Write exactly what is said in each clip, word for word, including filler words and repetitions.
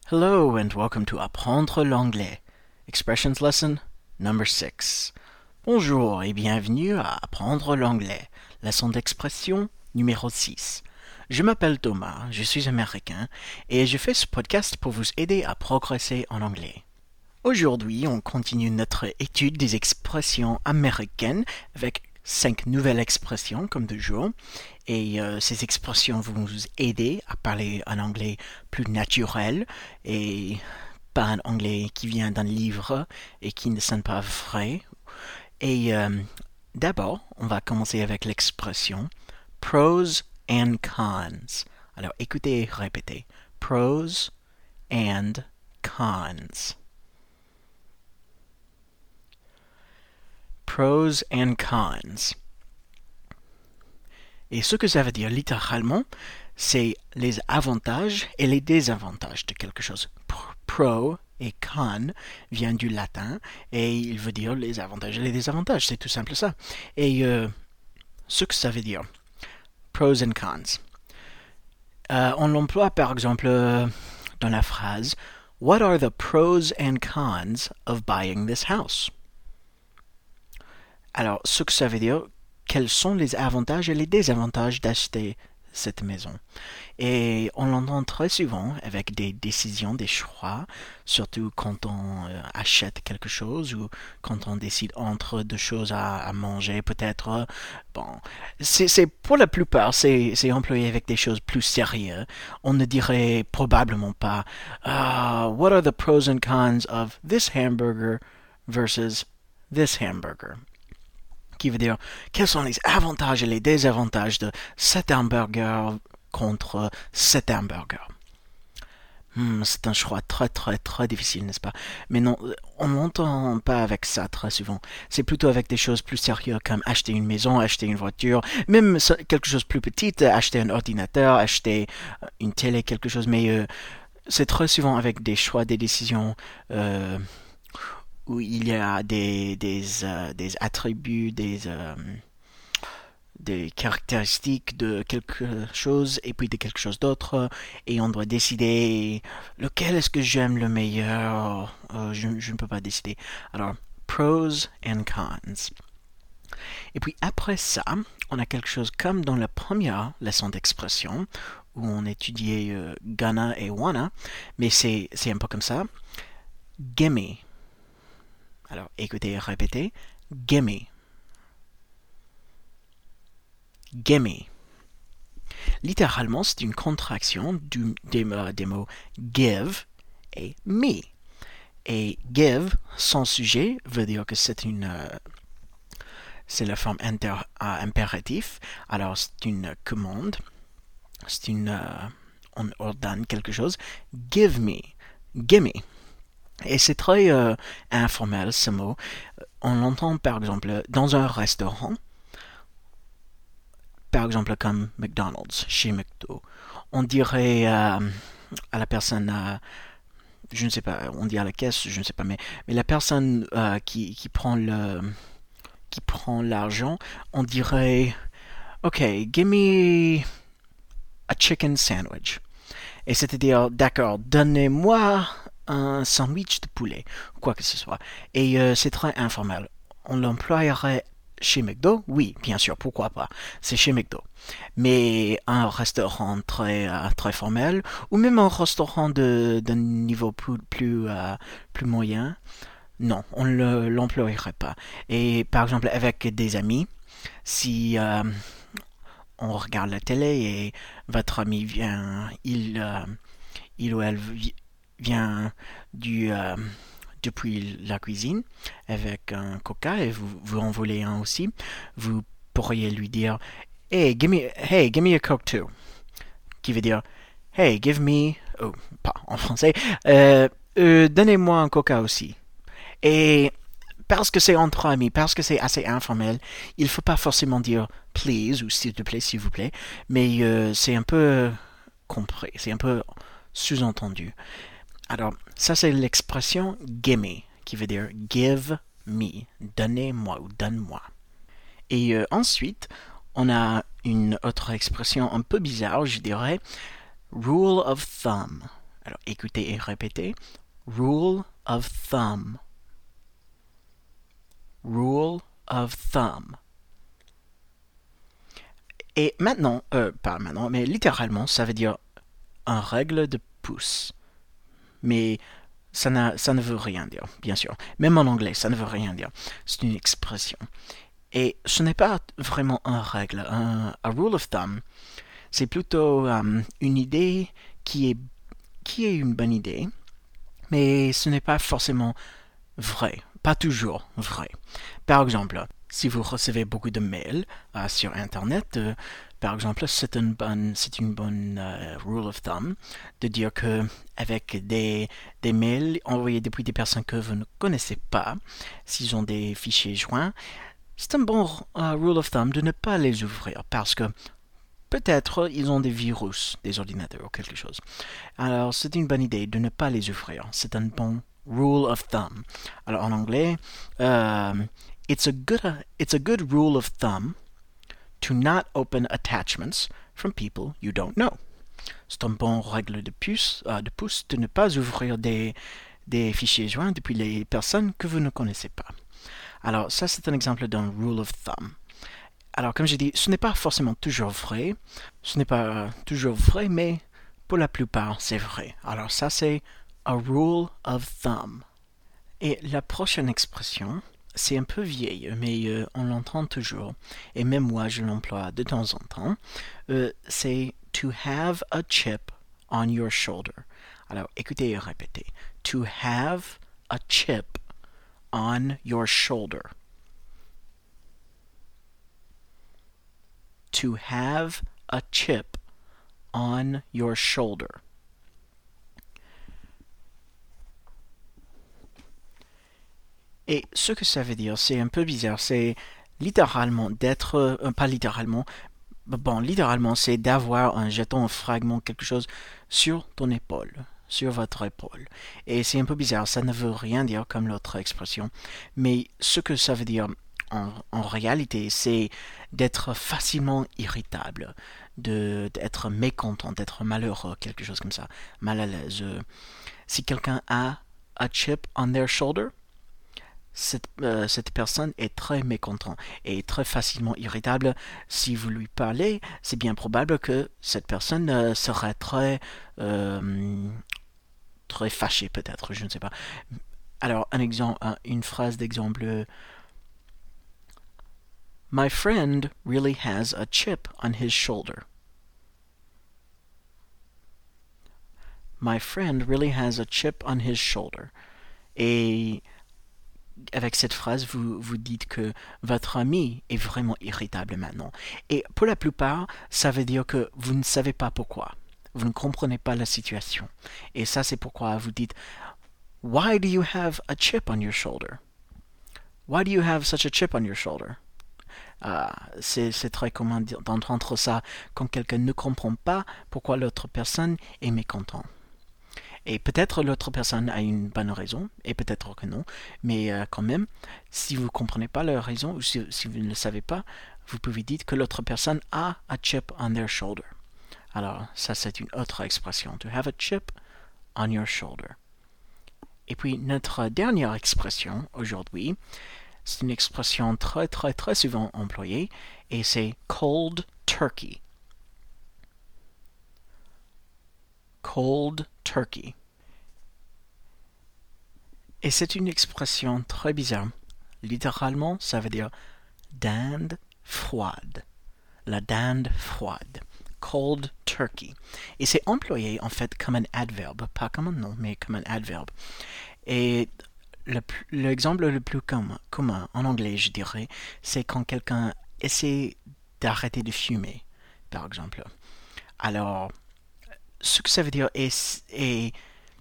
Hello and welcome to Apprendre l'anglais. Expressions lesson number six. Bonjour et bienvenue à Apprendre l'anglais. Leçon d'expression numéro six. Je m'appelle Thomas, je suis américain et je fais ce podcast pour vous aider à progresser en anglais. Aujourd'hui, on continue notre étude des expressions américaines avec cinq nouvelles expressions comme toujours. Et euh, ces expressions vont vous aider à parler un anglais plus naturel et pas un anglais qui vient d'un livre et qui ne sonne pas vrai. Et euh, d'abord, on va commencer avec l'expression pros and cons. Alors écoutez et répétez. Pros and cons. Pros and cons. Et ce que ça veut dire littéralement, c'est les avantages et les désavantages de quelque chose. Pro et con vient du latin et il veut dire les avantages et les désavantages, c'est tout simple ça. Et euh, ce que ça veut dire, pros and cons. Euh, on l'emploie par exemple dans la phrase « What are the pros and cons of buying this house ?» Alors, ce que ça veut dire, quels sont les avantages et les désavantages d'acheter cette maison. Et on l'entend très souvent avec des décisions, des choix, surtout quand on euh, achète quelque chose ou quand on décide entre deux choses à, à manger, peut-être. Bon, c'est, c'est pour la plupart, c'est, c'est employé avec des choses plus sérieuses. On ne dirait probablement pas uh, What are the pros and cons of this hamburger versus this hamburger? Qui veut dire quels sont les avantages et les désavantages de cet hamburger contre cet hamburger. Hmm, c'est un choix très très très difficile, n'est-ce pas? Mais non, on n'entend pas avec ça très souvent. C'est plutôt avec des choses plus sérieuses comme acheter une maison, acheter une voiture, même quelque chose de plus petit, acheter un ordinateur, acheter une télé, quelque chose. Mais euh, c'est très souvent avec des choix, des décisions euh, où il y a des, des, euh, des attributs, des, euh, des caractéristiques de quelque chose et puis de quelque chose d'autre, et on doit décider lequel est-ce que j'aime le meilleur. Euh, je, je ne peux pas décider. Alors, pros and cons. Et puis après ça, on a quelque chose comme dans la première leçon d'expression, où on étudiait euh, gonna et wanna, mais c'est, c'est un peu comme ça. Gimme. Alors, écoutez et répétez. Gimme. Gimme. Littéralement, c'est une contraction du, des, des mots give et me. Et give, sans sujet, veut dire que c'est une... Euh, c'est la forme inter, euh, impératif. Alors, c'est une commande. C'est une... Euh, on ordonne quelque chose. Give me. Gimme. Et c'est très euh, informel ce mot. On l'entend par exemple dans un restaurant, par exemple comme McDonald's, chez McDo. On dirait euh, à la personne, euh, je ne sais pas, on dit à la caisse, je ne sais pas, mais, mais la personne euh, qui, qui prend le, qui prend l'argent, on dirait, ok, give me a chicken sandwich. Et c'est-à-dire, d'accord, donnez-moi un sandwich de poulet, quoi que ce soit. Et euh, c'est très informel. On l'emploierait chez McDo? Oui, bien sûr, pourquoi pas. C'est chez McDo. Mais un restaurant très, euh, très formel, ou même un restaurant de, de niveau plus, plus, euh, plus moyen, non, on ne l'emploierait pas. Et par exemple, avec des amis, si euh, on regarde la télé et votre ami vient, il, euh, il ou elle vient du, euh, depuis la cuisine avec un coca et vous, vous en voulez un aussi, vous pourriez lui dire Hey, give me, hey, give me a Coke too. Qui veut dire Hey, give me, oh, pas en français, euh, euh, donnez-moi un coca aussi. Et parce que c'est entre amis, parce que c'est assez informel, il ne faut pas forcément dire please ou s'il te plaît, s'il vous plaît, mais euh, c'est un peu compris, c'est un peu sous-entendu. Alors, ça c'est l'expression gimme, qui veut dire give me, donnez-moi ou donne-moi. Et euh, ensuite, on a une autre expression un peu bizarre, je dirais, rule of thumb. Alors écoutez et répétez. Rule of thumb. Rule of thumb. Et maintenant, euh, pas maintenant, mais littéralement, ça veut dire un règle de pouce. Mais ça, n'a, ça ne veut rien dire, bien sûr. Même en anglais, ça ne veut rien dire. C'est une expression. Et ce n'est pas vraiment un règle, un, un rule of thumb. C'est plutôt um, une idée qui est, qui est une bonne idée, mais ce n'est pas forcément vrai, pas toujours vrai. Par exemple, si vous recevez beaucoup de mails euh, sur Internet, euh, par exemple, c'est une bonne, c'est une bonne euh, rule of thumb de dire que avec des, des mails envoyés depuis des personnes que vous ne connaissez pas, s'ils ont des fichiers joints, c'est un bon uh, rule of thumb de ne pas les ouvrir parce que peut-être ils ont des virus, des ordinateurs ou quelque chose. Alors c'est une bonne idée de ne pas les ouvrir. C'est un bon rule of thumb. Alors en anglais, um, it's a good it's a good rule of thumb to not open attachments from people you don't know. C'est une bonne règle de pouce, uh, de pouce de ne pas ouvrir des, des fichiers joints depuis les personnes que vous ne connaissez pas. Alors ça c'est un exemple d'un rule of thumb. Alors comme j'ai dit, ce n'est pas forcément toujours vrai, ce n'est pas toujours vrai, mais pour la plupart c'est vrai. Alors ça c'est a rule of thumb. Et la prochaine expression, c'est un peu vieille, mais euh, on l'entend toujours, et même moi je l'emploie de temps en temps, euh, c'est to have a chip on your shoulder. Alors écoutez et répétez. To have a chip on your shoulder. To have a chip on your shoulder. Et ce que ça veut dire, c'est un peu bizarre, c'est littéralement d'être, euh, pas littéralement, bon, littéralement, c'est d'avoir un jeton, un fragment, quelque chose sur ton épaule, sur votre épaule. Et c'est un peu bizarre, ça ne veut rien dire comme l'autre expression, mais ce que ça veut dire en, en réalité, c'est d'être facilement irritable, de, d'être mécontent, d'être malheureux, quelque chose comme ça, mal à l'aise. Si quelqu'un a a chip on their shoulder, Cette, euh, cette personne est très mécontente et très facilement irritable. Si vous lui parlez, c'est bien probable que cette personne euh, serait très, euh, très fâchée peut-être, je ne sais pas. Alors, un exemple, une phrase d'exemple. My friend really has a chip on his shoulder. My friend really has a chip on his shoulder. Et avec cette phrase, vous, vous dites que votre ami est vraiment irritable maintenant. Et pour la plupart, ça veut dire que vous ne savez pas pourquoi. Vous ne comprenez pas la situation. Et ça, c'est pourquoi vous dites « Why do you have a chip on your shoulder? Why do you have such a chip on your shoulder? » Uh, c'est, c'est très commun d'entendre ça quand quelqu'un ne comprend pas pourquoi l'autre personne est mécontent. Et peut-être l'autre personne a une bonne raison, et peut-être que non, mais euh, quand même, si vous ne comprenez pas leur raison, ou si, si vous ne le savez pas, vous pouvez dire que l'autre personne a a chip on their shoulder. Alors, ça c'est une autre expression, to have a chip on your shoulder. Et puis, notre dernière expression aujourd'hui, c'est une expression très très très souvent employée, et c'est cold turkey. Cold turkey. Et c'est une expression très bizarre. Littéralement, ça veut dire dinde froide. La dinde froide. Cold turkey. Et c'est employé en fait comme un adverbe, pas comme un nom, mais comme un adverbe. Et le, l'exemple le plus commun, commun en anglais, je dirais, c'est quand quelqu'un essaie d'arrêter de fumer, par exemple. Alors, ce que ça veut dire est, est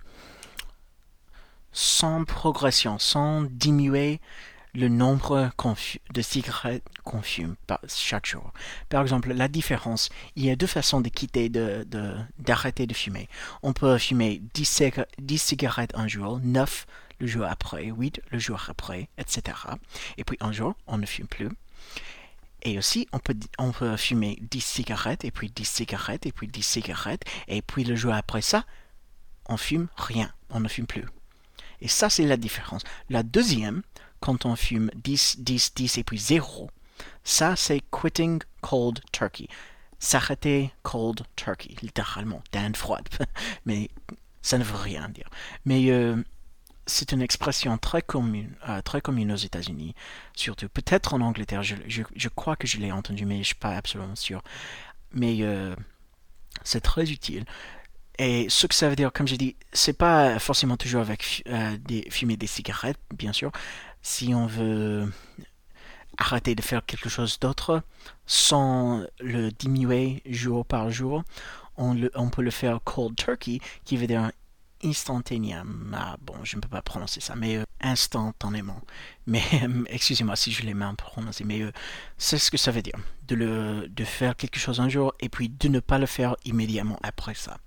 sans progression, sans diminuer le nombre de cigarettes qu'on fume chaque jour. Par exemple, la différence, il y a deux façons de quitter, de, de, d'arrêter de fumer. On peut fumer dix, dix cigarettes un jour, neuf le jour après, huit le jour après, et cetera. Et puis un jour, on ne fume plus. Et aussi, on peut, on peut fumer dix cigarettes, et puis dix cigarettes, et puis dix cigarettes, et puis le jour après ça, on fume rien, on ne fume plus. Et ça, c'est la différence. La deuxième, quand on fume dix, dix, dix et puis zéro, ça, c'est quitting cold turkey. S'arrêter cold turkey, littéralement, dinde froide. Mais ça ne veut rien dire. Mais euh, c'est une expression très commune, euh, très commune aux États-Unis, surtout. Peut-être en Angleterre, je, je, je crois que je l'ai entendu, mais je ne suis pas absolument sûr. Mais euh, c'est très utile. Et ce que ça veut dire, comme j'ai dit, c'est pas forcément toujours avec euh, des, fumer des cigarettes, bien sûr. Si on veut arrêter de faire quelque chose d'autre sans le diminuer jour par jour, on, le, on peut le faire cold turkey, qui veut dire instantanément. Ah, bon, je ne peux pas prononcer ça, mais euh, instantanément. Mais excusez-moi si je l'ai mal prononcé, mais euh, c'est ce que ça veut dire, de, le, de faire quelque chose un jour et puis de ne pas le faire immédiatement après ça.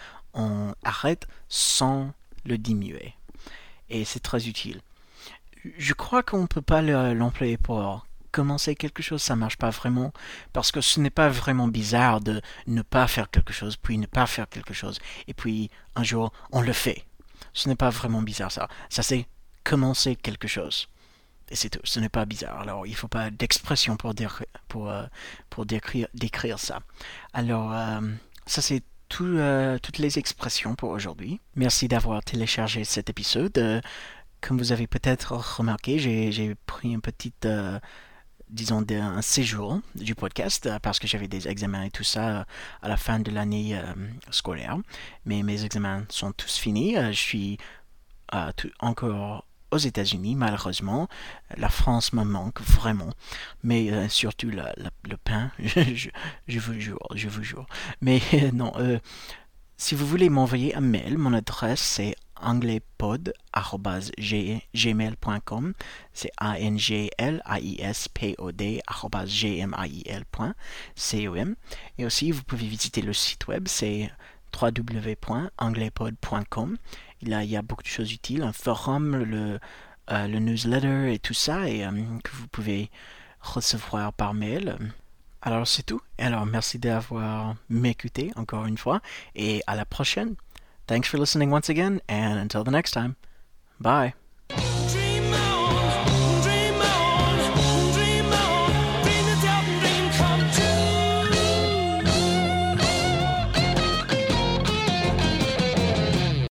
On arrête sans le diminuer. Et c'est très utile. Je crois qu'on ne peut pas l'employer pour commencer quelque chose, ça ne marche pas vraiment, parce que ce n'est pas vraiment bizarre de ne pas faire quelque chose, puis ne pas faire quelque chose, et puis un jour on le fait. Ce n'est pas vraiment bizarre ça. Ça c'est commencer quelque chose. Et c'est tout, ce n'est pas bizarre. Alors il ne faut pas d'expression pour, dire, pour, euh, pour décrire, décrire ça. Alors euh, ça c'est Tout, euh, toutes les expressions pour aujourd'hui. Merci d'avoir téléchargé cet épisode. Euh, comme vous avez peut-être remarqué, j'ai, j'ai pris une petite, euh, disons, un séjour du podcast euh, parce que j'avais des examens et tout ça euh, à la fin de l'année euh, scolaire. Mais mes examens sont tous finis. Euh, je suis euh, tout, encore aux États-Unis, malheureusement. La France me manque vraiment, mais euh, surtout la, la, le pain, je, je vous jure, je vous jure. Mais euh, non, euh, si vous voulez m'envoyer un mail, mon adresse c'est anglaipod arobase gmail point com, c'est a n g l a i s p o d arobase g m a i l point com. Et aussi vous pouvez visiter le site web, c'est w w w point anglaipod point com. Là, il y a beaucoup de choses utiles, un forum, le, euh, le newsletter et tout ça, et euh, que vous pouvez recevoir par mail. Alors, c'est tout. Alors, merci d'avoir m'écouté encore une fois, et à la prochaine. Thanks for listening once again, and until the next time. Bye.